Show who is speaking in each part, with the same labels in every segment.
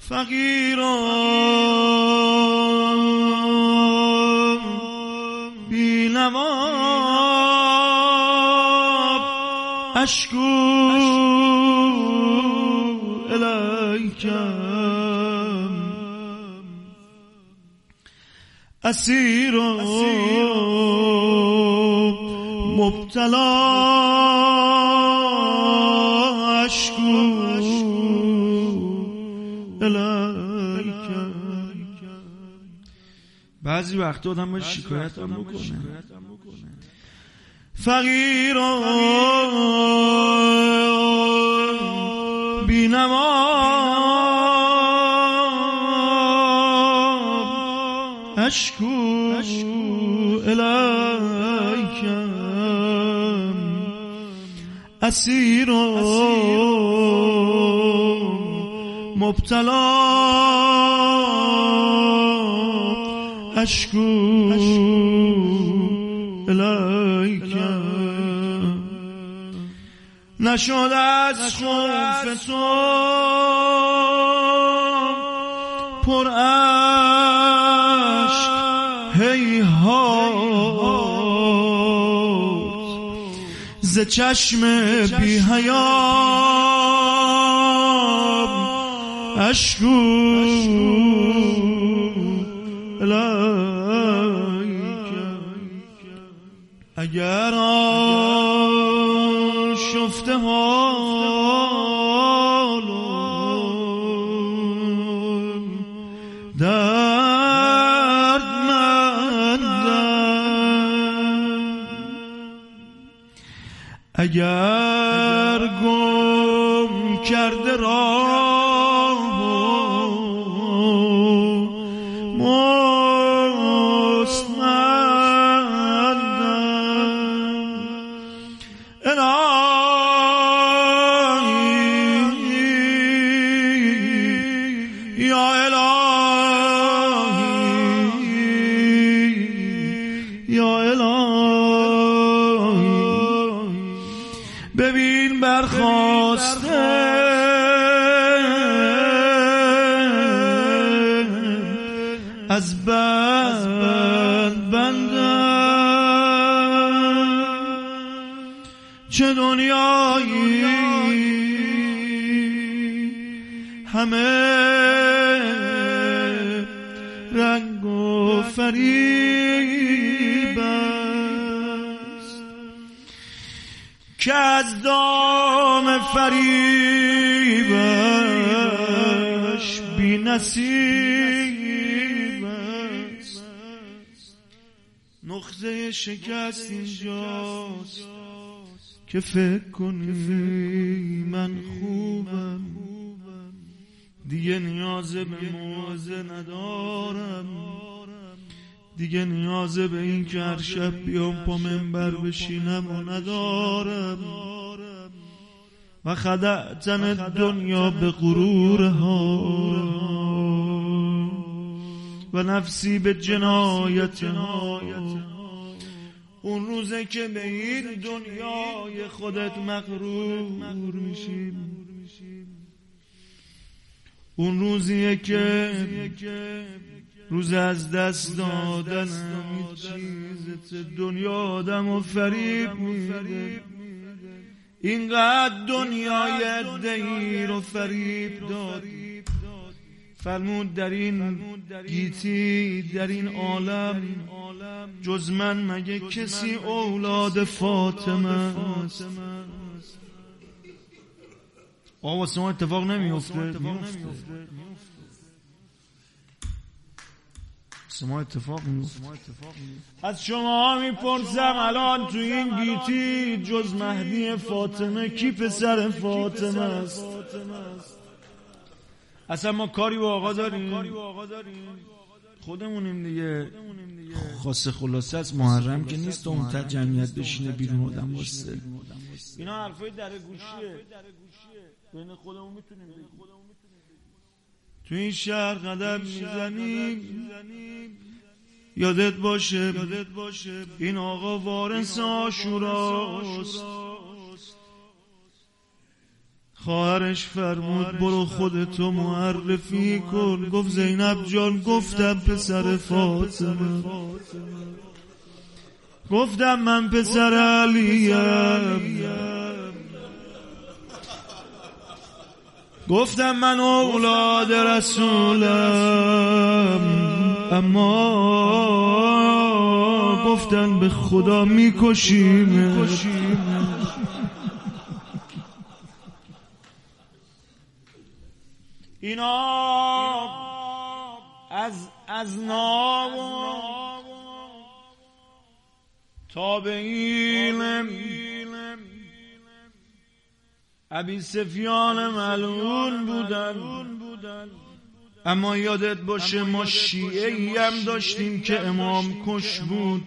Speaker 1: فقیران بی نوا اشکو الیکم اسیران مبتلا اشکو الیکم. بعضی وقتا آدم باید شکایت هم بکنه. فقیران بینوا اشکو الیکم اسیران مبتلا اشکو الیکم. نشد از خوف تو پر اشک هیهات ز چشم بی حیام اشکو الیکم. اگر آشفته حال دردمندم، اگر گم کرده راه مستمندم، الهی یا الهی یا الهی ببین برخاسته از بند بندم، چه دنیایی همه رنگ و فریب است که از دام فریبش بی نصیب است. نقطه شکست اینجاست که فکر کنی من خوبم، دیگه نیاز به موعظه ندارم، دیگه نیاز به این که هر شب بیام پا منبر بشینم و ندارم. و خدعتن دنیا به غرورها و نفسی به جنایتها. اون روزه که به این دنیای خودت مغرور میشی، اون روزیه که روز از دست دادن همین چیزت دنیا آدمو فریب میده. اینقدر دنیای عده‌ای رو فریب داد، فرمود در این گیتی در این عالم جز من مگه کسی اولاد فاطمه است؟ واسه ما اتفاق نمیفته؟ ما اتفاق میفته. از شما میپرسم الان تو این گیتی جز مهدی فاطمه کی پسر فاطمه است؟ اصلا ما کاری با آقا داریم؟ خودمونیم دیگه. خاصه خلاصه از محرم که نیست اون تا جمعیت بشینه بیرون آدم واسه اینا حرفای در گوشیه، بین خودمون میتونیم بگیم. تو این شهر قدم میزنیم یادت باشه این آقا وارث عاشوراست. خواهرش فرمود برو خودتو معرفی کن. گفت زینب جان گفتم پسر فاطمه، گفتم من پسر علیم، گفتم من اولاد رسولم، اما گفتن به خدا میکشیم. اینا از نام تابعین ابی سفیان ملعون بودن. اما یادت باشه ما شیعه‌ای هم داشتیم که امام کش بود.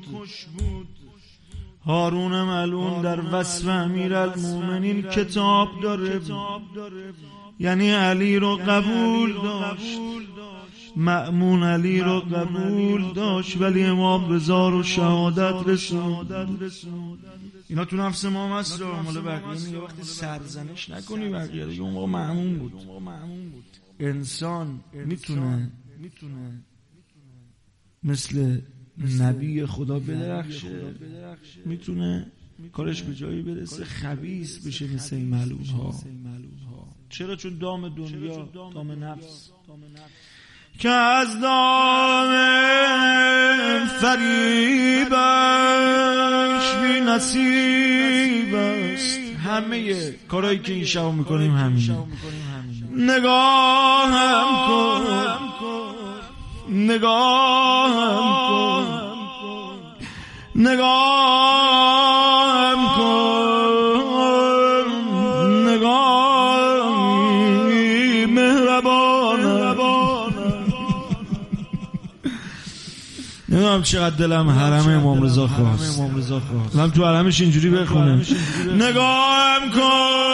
Speaker 1: هارون ملعون در وصف امیرالمومنین کتاب داره، یعنی علی رو قبول داشت، مأمون علی رو قبول داشت، ولی امام رضا رو شهادت رسوند. اینا تو نفس ما هست. مال بقیه یه وقتی سرزنش نکنی بقیه دیگه. اون موقع مأمون بود. انسان میتونه مثل نبی خدا بدرخشه، میتونه کارش به جایی برسه خبیث بشه مثل این ملعون ها. چرا؟ چون دام دنیا، دام نفس که از دام فریبش بی نصیب است. همه کارهایی که این شب میکنیم همینه. نگاهم کن، نگاهم کن، نگاهم کن، نگاهی مهربانه. نمیدونم چقدر دلم حرم امام رضا خواست. من تو حرمش اینجوری بخونم نگاهم کن،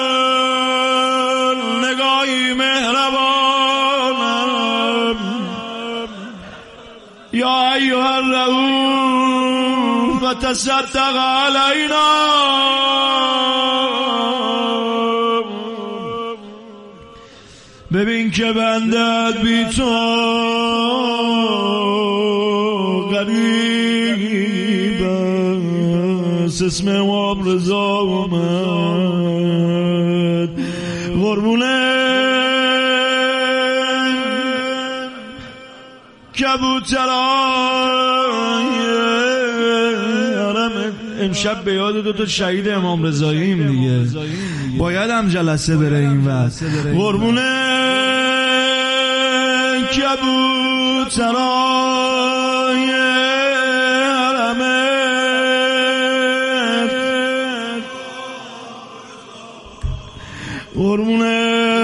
Speaker 1: نگاهی مهربانم، یا ایها الرؤوف و تصدق علینا. ببین که بندت بی تو غریب است. اسم امام رضا اومد قربونه کبوترای امشب به یاد دوتا شهید امام رضاییم دیگه. باید هم جلسه بره این وقت. قربونه کبوترای حرمت، قربونه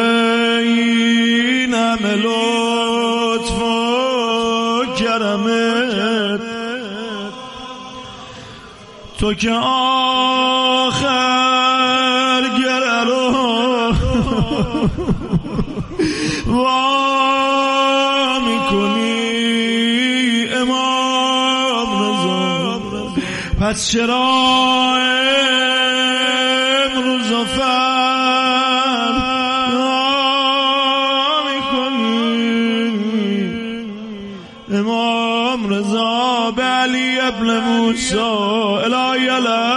Speaker 1: این همه لطف و کرمت، تو که آخر گره رو وا میکنی امام رضا، پس چرا امروز و فردا میکنی امام رضا به علی ابن موسی الهی